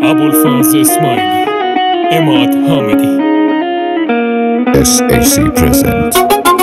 ابوالفضل اسماعیلی، اماد حامدی. SAC present.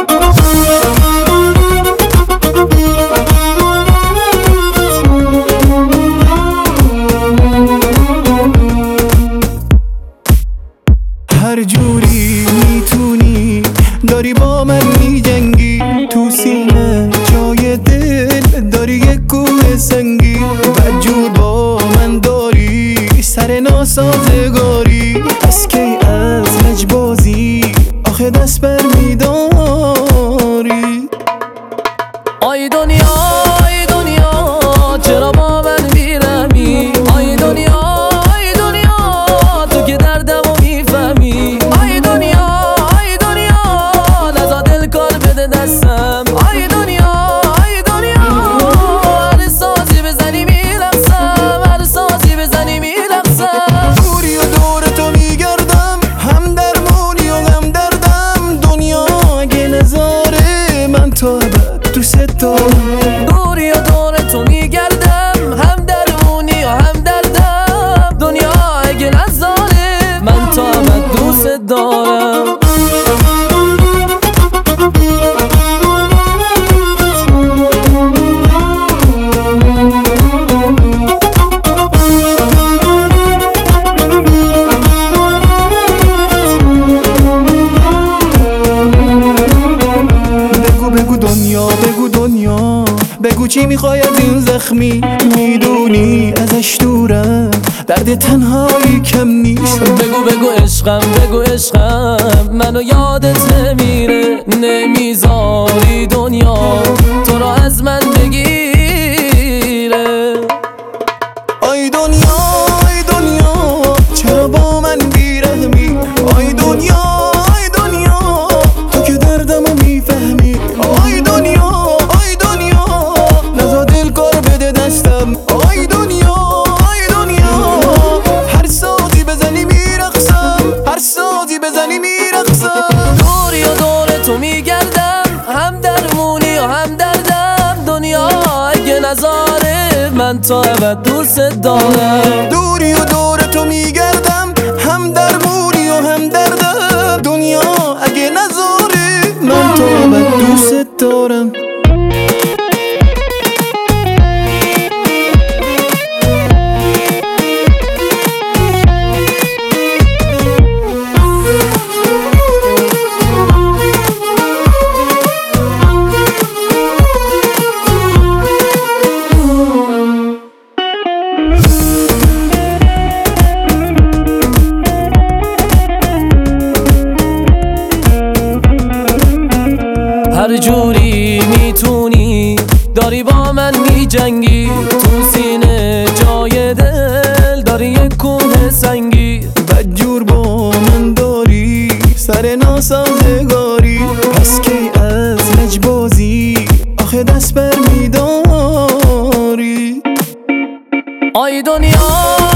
هر جوری میتونی داری با من میجنگی، تو سینه جای دل داری یک کوه سنگی. بدجور با من داری سر ناسازگاری، از کی از لجبازی آخه دست بر میداری. آی دنیا آی دنیا چرا با من بیرمی؟ آی دنیا آی دنیا تو که دردمو میفهمی. آی دنیا آی دنیا نزا دل کار بده دستم. آی دنیا آی دنیا هر سازی بزنی میرقصم، هر سازی بزنی میرقصم. دوری و دور تو میگردم، هم درمونی و هم دردم. دنیا اگه نذاره من تو ابد دوست دارم. دوری و دور تو میگردم، هم درمونی و هم دردم. دنیا اگه نذاره من تو ابد دوست دارم. بگو دنیا، بگو دنیا، بگو چی میخوای از این زخمی. میدونی ازش دورم، درد تنهایی کم نیست. بگو عشقم، بگو عشقم، منو یادت نمیره. نمیذاری دنیا تو رو از من بگیره. آی دنیا آی دنیا چرا با من بیرحمی؟ آی دنیا آی دنیا تو که دردمو میفهمی. آی دنیا آی دنیا نزا دل کار بده دستم. آی دنیا آی دنیا هر سازی بزنی میرقصم، هر سازی بزنی میرقصم. دوری و دور تو میگردم، هم درمونی و هم دردم. دنیا اگه نذاره من تا ابد دوست دارم. دوری و دور تو میگردم، هم درمونی و هم دردم. دنیا اگه نذاره من تو ابد دوست دارم. هر جوری میتونی داری با من میجنگی، تو سینه جای دل داری یک کوه سنگی. بدجور با من داری سر ناسازگاری، پس کی از لجبازی آخه دست بر میداری. آی دنیا